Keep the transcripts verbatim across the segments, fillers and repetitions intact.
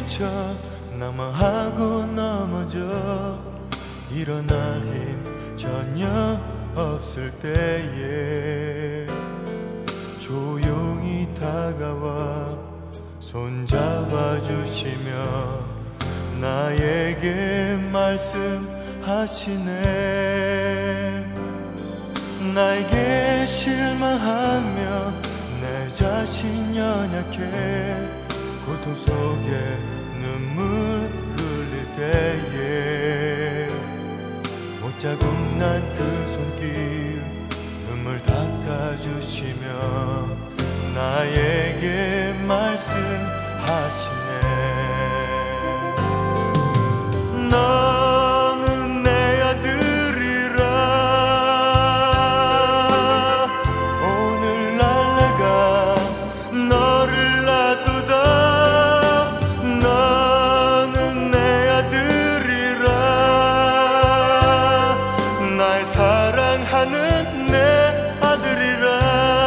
지쳐 낙망하고 넘어져 일어날 힘 전혀 없을 때에 조용히 다가와 손잡아 주시며 나에게 말씀하시네. 나에게 실망하며 내 자신 연약해 고통 속에 눈물 흘릴 때에 못자국 난 그 손길 눈물 닦아주시며 나에게 말씀하시네. 너는 내 아들이라 오늘날 내가 너를 놔두다. 너는 내 아들이라 날 사랑하는 내 아들이라.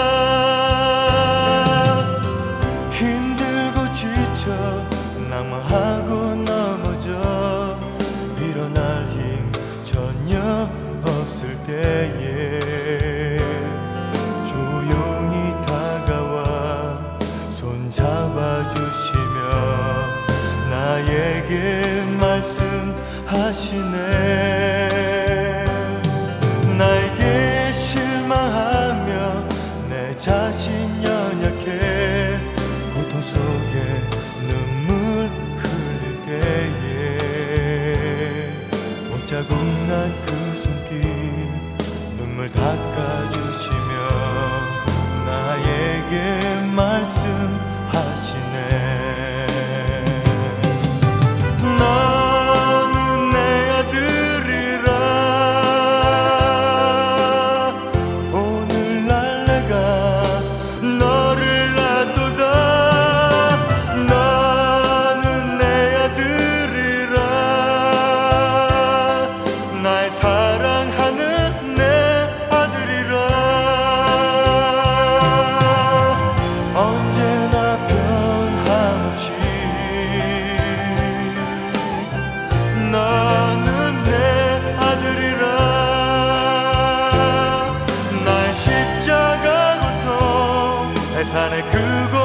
힘들고 지쳐 낙망하고 넘어져 일어날 힘 전혀 없을 때에 조용히 다가와 손잡아 주시며 나에게 말씀하시네. 나에게 실망하며 내 자신 연약해 고통 속에 눈물 흘릴 때에 못자국 난 그 손길 눈물 닦아주시며 나에게 말씀하시네. 너는 내 아들이라 오늘날 내가 너를 놔두다. 너는 내 아들이라 날 사랑하는 내 아들이라. 언제나 변함없이 너는 내 아들이라. 날 십자가 고통 해산의 그곳